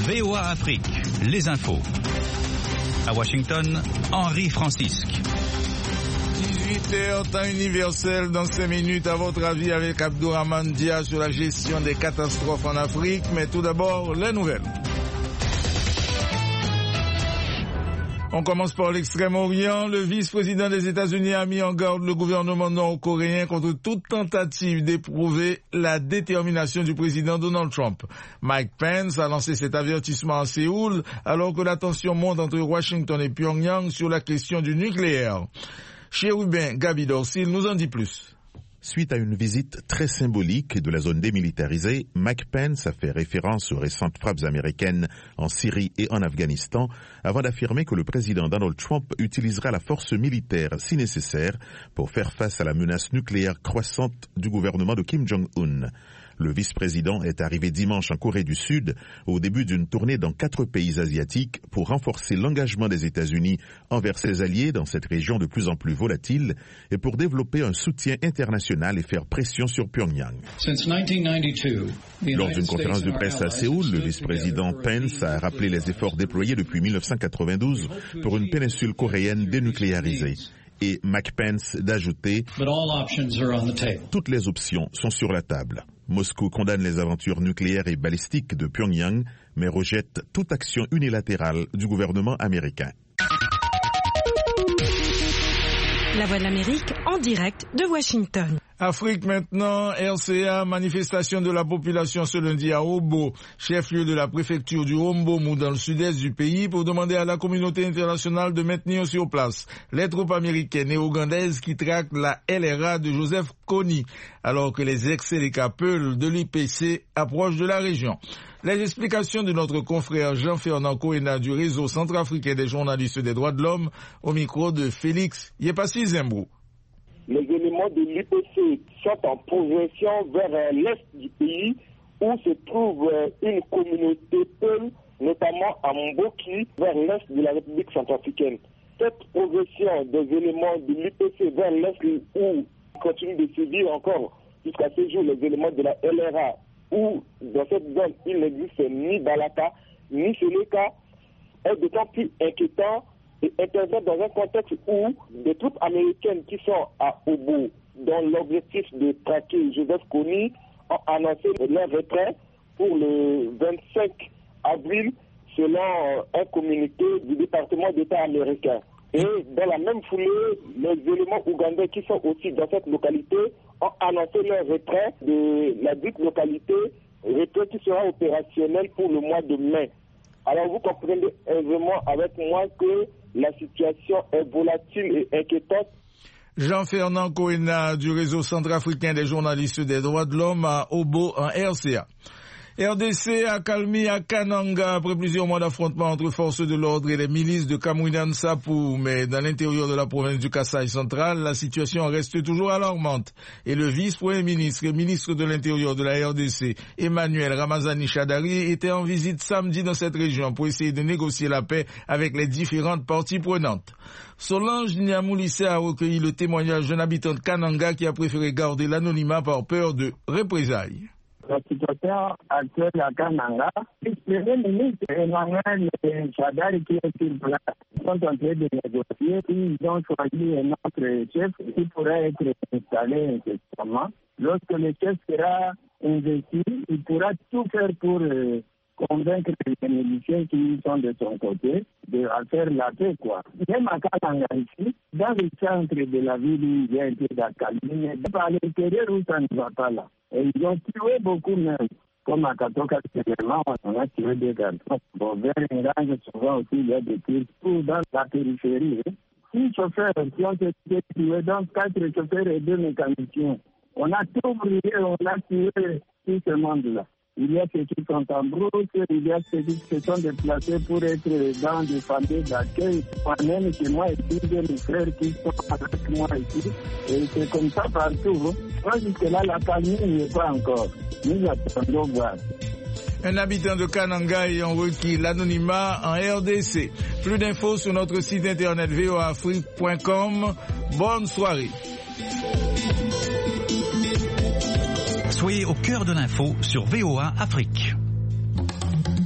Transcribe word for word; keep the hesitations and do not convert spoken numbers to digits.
V O A Afrique, les infos. À Washington, Henri Francisque. dix-huit heures, temps universel dans cinq minutes. À votre avis avec Abdourahmane Dia sur la gestion des catastrophes en Afrique. Mais tout d'abord, les nouvelles. On commence par l'Extrême-Orient. Le vice-président des États-Unis a mis en garde le gouvernement nord-coréen contre toute tentative d'éprouver la détermination du président Donald Trump. Mike Pence a lancé cet avertissement à Séoul alors que la tension monte entre Washington et Pyongyang sur la question du nucléaire. Chérubin Gabi Dorsil nous en dit plus. Suite à une visite très symbolique de la zone démilitarisée, Mike Pence a fait référence aux récentes frappes américaines en Syrie et en Afghanistan avant d'affirmer que le président Donald Trump utilisera la force militaire si nécessaire pour faire face à la menace nucléaire croissante du gouvernement de Kim Jong-un. Le vice-président est arrivé dimanche en Corée du Sud au début d'une tournée dans quatre pays asiatiques pour renforcer l'engagement des États-Unis envers ses alliés dans cette région de plus en plus volatile et pour développer un soutien international et faire pression sur Pyongyang. Lors d'une conférence de presse à Séoul, le vice-président Pence a rappelé les efforts déployés depuis mille neuf cent quatre-vingt-douze pour une péninsule coréenne dénucléarisée. Et Mike Pence d'ajouter « Toutes les options sont sur la table ». Moscou condamne les aventures nucléaires et balistiques de Pyongyang, mais rejette toute action unilatérale du gouvernement américain. La Voix de l'Amérique en direct de Washington. Afrique maintenant, R C A, manifestation de la population ce lundi à Obo, chef-lieu de la préfecture du Hombomu dans le sud-est du pays, pour demander à la communauté internationale de maintenir sur place les troupes américaines et ougandaises qui traquent la L R A de Joseph Kony, alors que les ex-Seleka Peul de l'I P C approchent de la région. Les explications de notre confrère Jean-Fernand Koena du réseau centrafricain des journalistes des droits de l'homme au micro de Félix Yepassi Zembrou. Les éléments de l'I P C sont en progression vers l'est du pays où se trouve une communauté Peul, notamment à Mboki, vers l'est de la République centrafricaine. Cette progression des éléments de l'I P C vers l'est où continue de sévir encore jusqu'à ce jour les éléments de la L R A, où dans cette zone il n'existe ni Balaka ni Seleka, est d'autant plus inquiétant et intervient dans un contexte où des troupes américaines qui sont à Obo, dans l'objectif de traquer Joseph Kony, ont annoncé leur retrait pour le vingt-cinq avril selon un communiqué du département d'État américain. Et dans la même foulée, les éléments ougandais qui sont aussi dans cette localité ont annoncé leur retrait de la dite localité, retrait qui sera opérationnel pour le mois de mai. Alors vous comprenez aisément avec moi que la situation est volatile et inquiétante. Jean-Fernand Koena du réseau centrafricain des journalistes des droits de l'homme à Obo en R C A. R D C a calmé à Kananga après plusieurs mois d'affrontements entre forces de l'ordre et les milices de Kamwinan Sapou. Mais dans l'intérieur de la province du Kasaï central, la situation reste toujours alarmante. Et le vice-premier ministre et ministre de l'Intérieur de la R D C, Emmanuel Ramazani Chadari, était en visite samedi dans cette région pour essayer de négocier la paix avec les différentes parties prenantes. Solange Niamoulissé a recueilli le témoignage d'un habitant de Kananga qui a préféré garder l'anonymat par peur de représailles. La situation actuelle à Kananga, le premier ministre Emmanuel Chadari qui est sur place sont en train de négocier. Ils ont choisi un autre chef qui pourrait être installé incessamment. Lorsque le chef sera investi, il pourra tout faire pour euh, convaincre les miliciens qui sont de son côté de faire la paix, quoi. Même à Kananga ici, dans le centre de la ville, il y a un peu d'acalmie, mais à l'intérieur où ça ne va pas là. Et ils ont tué beaucoup même. Comme à Katoka, on a tué des garçons. Bon, vers Ngange, souvent aussi, il y a des tirs tout dans la périphérie. Six chauffeurs qui ont été tués, donc quatre chauffeurs et deux mécaniciens. On a tout brûlé, on a tué tout ce monde-là. Il y a ceux qui sont en brousse, il y a ceux qui se sont déplacés pour être dans des familles d'accueil. Moi-même, chez moi, ici, j'ai mes frères qui sont avec moi ici. Et c'est comme ça partout. Moi, jusque-là, la famille n'y est pas encore. Nous attendons voir. Un habitant de Kananga ayant requis l'anonymat en R D C. Plus d'infos sur notre site internet v o a afrique point com. Bonne soirée. Soyez au cœur de l'info sur V O A Afrique.